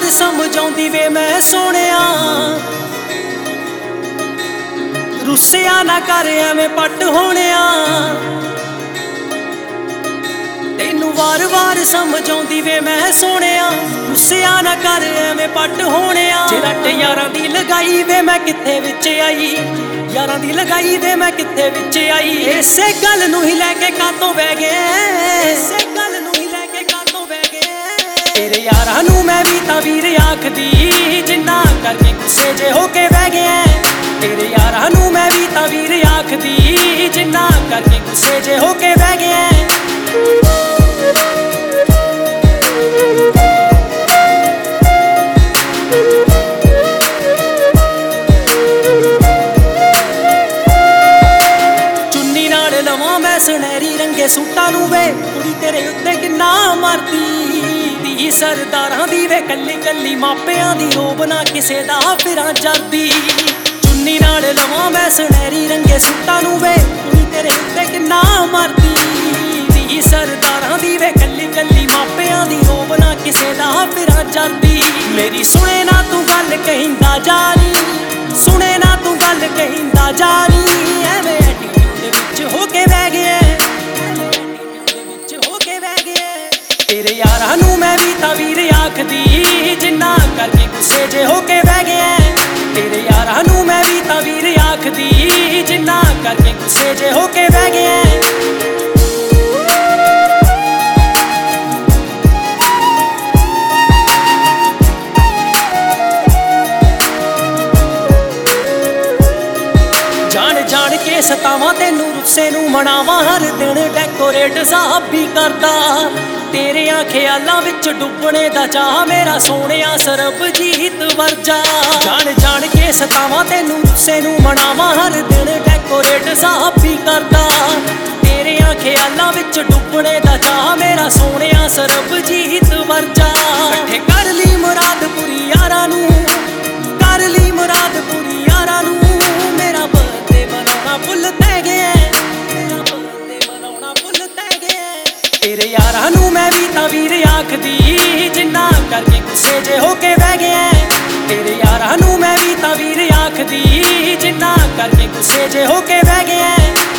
ਵਾਰ ਸਮਝਾਉਂਦੀ ਵੇ ਮੈਂ ਸੋਹਣਿਆ, ਰੁੱਸਿਆ ਨਾ ਕਰ ਐਵੇਂ ਪੱਟ ਹੋਣਿਆ। ਤੈਨੂੰ ਵਾਰ-ਵਾਰ ਸਮਝਾਉਂਦੀ ਵੇ ਮੈਂ ਸੋਹਣਿਆ, ਰੁੱਸਿਆ ਨਾ ਕਰ ਐਵੇਂ ਪੱਟ ਹੋਣਿਆ। ਜੇ ਰੱਟ ਯਾਰਾਂ ਦੀ ਲਗਾਈ ਵੇ ਮੈਂ ਕਿੱਥੇ ਵਿੱਚ ਆਈ, ਯਾਰਾਂ ਦੀ ਲਗਾਈ ਵੇ ਮੈਂ ਕਿੱਥੇ ਵਿੱਚ ਆਈ। ਇਸੇ ਗੱਲ ਨੂੰ ਹੀ ਲੈ ਕੇ ਕਾਤੋਂ ਬਹਿ ਗਏ, ਇਸੇ ਗੱਲ ਨੂੰ ਹੀ ਲੈ ਕੇ ਕਾਤੋਂ ਬਹਿ ਗਏ। ਤੇਰੇ ਯਾਰਾਂ ਨੂੰ ਮੈਂ ਵੀ ਤਾਂ ਵੀਰ ਆਖਦੀ, ਜਿੰਨਾ ਕਰਕੇ ਗੁੱਸੇ ਜੇ ਹੋ ਕੇ ਬਹਿ ਗਏ। ਤੇਰੇ ਯਾਰਾਂ ਨੂੰ ਮੈਂ ਵੀ ਤਾਂ ਵੀਰ ਆਖਦੀ, ਜਿੰਨਾ ਕਰਕੇ ਗੁੱਸੇ ਜੇ ਹੋ ਕੇ ਬਹਿ ਗਏ। ਚੁੰਨੀ ਨਾਲ ਲਵਾਂ ਮੈਂ ਸੁਨਹਿਰੀ ਰੰਗੇ ਸੂਟਾਂ ਨੂੰ ਵੇ, ਕੁੜੀ ਤੇਰੇ ਉੱਤੇ ਕਿੰਨਾ ਮਰਦੀ। ਧੀ ਸਰਦਾਰਾਂ ਦੀ ਵੇ ਕੱਲੀ ਕੱਲੀ, ਮਾਪਿਆਂ ਦੀ ਰੋਬ ਨਾ ਕਿਸੇ ਦਾ ਫਿਰਾਂ ਜਰਦੀ। ਚੁੰਨੀ ਨਾਲ ਲਵਾਂ ਮੈਂ ਸੁਨਹਿਰੀ ਰੰਗੇ ਸੂਟਾਂ ਨੂੰ ਵੇ, ਕੁੜੀ ਤੇਰੇ ਉੱਤੇ ਕਿੰਨਾ ਮਰਦੀ। ਧੀ ਸਰਦਾਰਾਂ ਦੀ ਵੇ ਕੱਲੀ ਕੱਲੀ, ਮਾਪਿਆਂ ਦੀ ਰੋਬ ਨਾ ਕਿਸੇ ਦਾ ਫਿਰਾਂ ਜਰਦੀ। ਮੇਰੀ ਸੁਣੇ ਨਾ ਤੂੰ ਗੱਲ ਕਹਿੰਦਾ ਜਾਨੀ, ਸੁਣੇ ਨਾ ਤੂੰ ਗੱਲ ਕਹਿੰਦਾ ਜਾਨੀ। ਐਵੇਂ ਐਟੀਟਿਊਡ ਵਿੱਚ ਹੋ ਕੇ ਬਹਿ ਗਏ, ਤੇਰੇ ਯਾਰਾਂ ਨੂੰ ਮੈਂ ਵੀ ਤਾਂ ਵੀਰ ਆਖਦੀ, ਜਿੰਨਾ ਕਰਕੇ ਗੁੱਸੇ ਜੇ ਹੋ ਕੇ ਬਹਿ ਗਏ। ਤੇਰੇ ਯਾਰਾਂ ਨੂੰ ਮੈਂ ਵੀ ਤਾਂ ਵੀਰ ਆਖਦੀ, ਜਿੰਨਾ ਕਰਕੇ ਗੁੱਸੇ ਜੇ ਹੋ ਕੇ ਬਹਿ ਗਏ। ਜਾਣ ਕੇ ਸਤਾਵਾਂ ਤੈਨੂੰ, ਰੁੱਸੇ ਨੂੰ ਮਨਾਵਾਂ ਹਰ ਦਿਨ, ਡੈਕੋਰੇਟ ਸਾਬੀ ਕਰਦਾ। ਤੇਰਿਆਂ ਖਿਆਲਾਂ ਵਿੱਚ ਡੁੱਬਣੇ ਦਾ ਚਾਹ ਮੇਰਾ ਸੋਹਣਿਆ ਸਰਬਜੀਤ ਵਰਜਾ। ਜਾਣ ਕੇ ਸਤਾਵਾਂ ਤੈਨੂੰ, ਰੁੱਸੇ ਨੂੰ ਮਨਾਵਾਂ ਹਰ ਦਿਨ, ਡੈਕੋਰੇਟ ਸਾਬੀ ਕਰਦਾ। ਤੇਰਿਆਂ ਖਿਆਲਾਂ ਵਿੱਚ ਡੁੱਬਣੇ ਦਾ ਚਾਹ ਮੇਰਾ ਸੋਹਣਿਆ ਸਰਬਜੀਤ ਵਰਜਾ। ਇਕੱਠੇ ਕਰ ਲਈ ਮੁਰਾਦ ਪੂਰੀ ਯਾਰਾਂ ਨੂੰ, ਕਰ ਲਈ ਮੁਰਾਦ ਪੂਰੀ ਯਾਰਾਂ ਨੂੰ। ਮੇਰਾ ਬਰਥਡੇ ਮਨਾਉਣਾ ਭੁੱਲ ਤੈ ਗਏ, ਮੇਰਾ ਬਰਥਡੇ ਮਨਾਉਣਾ ਭੁੱਲ ਤੈ ਗਏ। ਤੇਰੇ ਯਾਰਾਂ ਨੂੰ ਮੈਂ ਵੀ ਤਾਂ ਵੀਰ ਆਖਦੀ, ਜਿੰਨਾ ਕਰਕੇ ਗੁੱਸੇ ਜੇ ਹੋ ਕੇ ਬਹਿ ਗਏ। ਤੇਰੇ ਯਾਰਾਂ ਨੂੰ ਮੈਂ ਵੀ ਤਾਂ ਵੀਰ ਆਖਦੀ, ਜਿੰਨਾ ਕਰਕੇ ਗੁੱਸੇ ਜੇ ਹੋ ਕੇ ਬਹਿ ਗਏ।